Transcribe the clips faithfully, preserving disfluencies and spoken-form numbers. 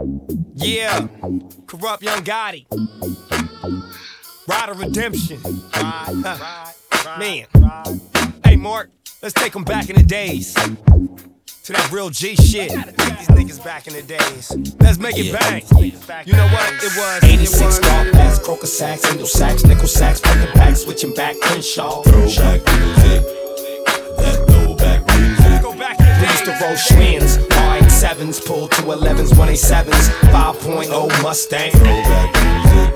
Yeah, Corrupt Young Gotti. Ride of Redemption. Ride, huh. Man. Hey, Mark, let's take them back in the days. To that real G shit. These niggas back in the days. Let's make it bang. You know what? It was. eighty-six golf pass, Croker sax, Angel sax, nickel sax, front to back, switching back, Crenshaw. Throwback music. That throwback music. Go back in the We days. used to roll Schwins, R eighty-sevens, pull two elevens, one eighty-sevens, five point oh Mustang. Throwback music.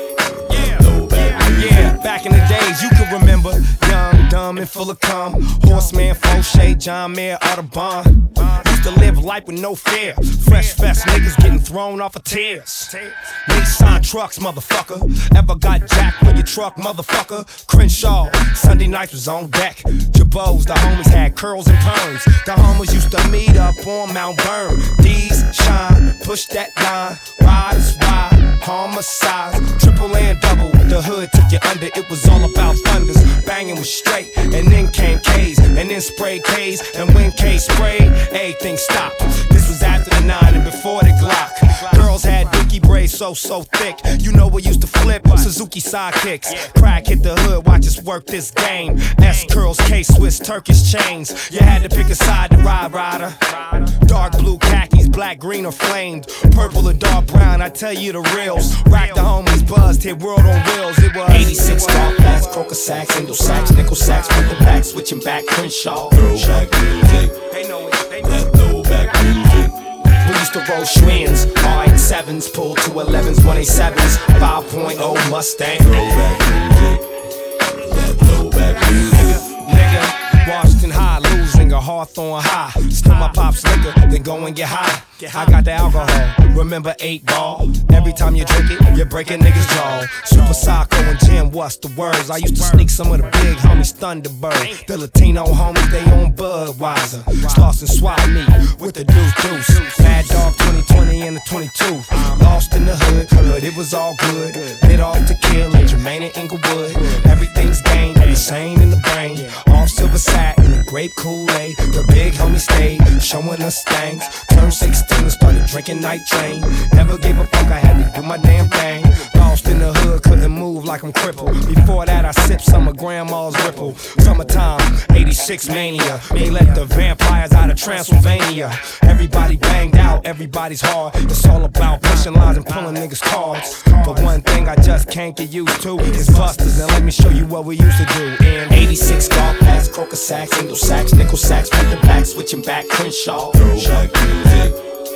Yeah. Throwback music. Yeah, back in the days, you can remember. Young, dumb, and full of cum. Horseman, Fauché, John Mayer, Audubon. Used to live life with no fear. Fresh fest niggas getting thrown off of tears. Nissan trucks, motherfucker. Ever got jacked for your truck, motherfucker? Crenshaw, Sunday nights was on deck. Jabos, the homies had curls and perms. The homies used to meet up on Mount Burn. D's shine, push that line. Riders ride, homicides, triple and double. The hood took you under, it was all about thunders. Banging was straight, and then came K's, and then sprayed K's. And when K sprayed, everything stopped. This was after the nine and before the Glock. Girls had dookie braids so, so thick. You know we used to flip Suzuki sidekicks. Crack hit the hood, watch us work this game. S curls, K Swiss, Turkish chains. You had to pick a side to ride, rider. Dark blue khakis, black, green, or flamed. Purple or dark brown, I tell you the reals. Rack the homies buzzed, hit world on wheels. It was eighty-six golf pass, Croker sax, Angel sax, nickel sax, front to back, switching back, Crenshaw. Throwback music. They know it, they know it. That throwback music. We used to roll Schwins, R eighty-sevens, pull two elevens, one eighty-sevens, five point oh Mustang. Throwback music. That throwback music. Nigga, Washington High, losing a Hawthorne High. Still my pop's liquor, then go and get high. I got the alcohol, remember eight ball. Every time you drink it, you're breaking niggas' jaw. Super Psycho and Jim, what's the words? I used to sneak some of the big homies Thunderbird. The Latino homies, they on Budweiser. Sloss and swap me with the deuce deuce. Mad Dog twenty twenty and the twenty-two. Lost in the hood, but it was all good. Lit off to kill in Jermaine and Inglewood. Everything's game, the same in the brain. Off silver satin, the grape Kool-Aid. The big homie stayed, showing us things. Turned sixteen and started drinking night train. Never gave a fuck, I had to do my damn thing. Lost in the hood, couldn't move like I'm crippled. Before that, I sipped some of grandma's Ripple. Summertime, eighty-six mania. They let the vampires out of Transylvania. Everybody banged out, everybody's hard. It's all about pushing lines and pulling niggas' cards. But one thing I just can't get used to is busters. And let me show you what we used to do. In eighty-six golf pass, Croker sax, Angel sax, nickel sax, front to back, switching back, Crenshaw. Throwback music.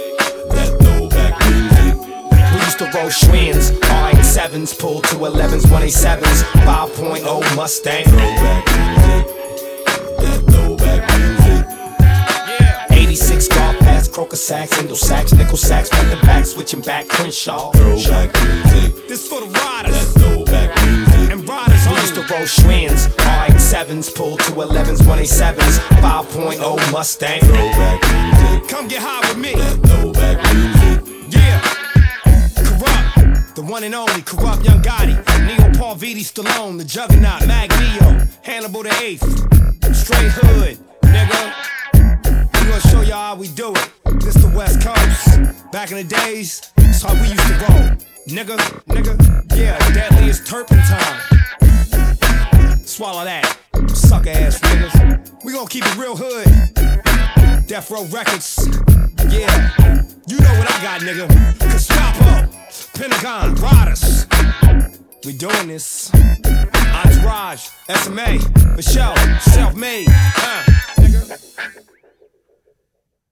That throwback music. We used to roll Schwins, R eighty-sevens, pull two elevens, one eighty-sevens, five point oh Mustang. Throwback music. That throwback music. yeah. eighty-six golf pass, Croker sax, Angel sax, nickel sax, front to back, switching back, Crenshaw. Throwback music. This for the That riders throwback music. and riders We used to home. roll Schwins, R eighty-sevens, pull two elevens, one eighty-sevens, five point oh Mustang. Throwback music. Come get high with me. That throwback music. Yeah. Corrupt. The one and only Corrupt Young Gotti. Neo Paul Viti Stallone, the Juggernaut, Magneto, Hannibal the Eighth. Straight hood, nigga. We gonna show y'all how we do it. This the West Coast. Back in the days, that's how we used to roll. Nigga, nigga, yeah, deadliest turpentine. Swallow that, sucker ass niggas. We gonna keep it real hood. Death Row Records, yeah. You know what I got, nigga. Gestapo, Pentagon, Riders. We doing this. Entourage, S M A, for show, self-made.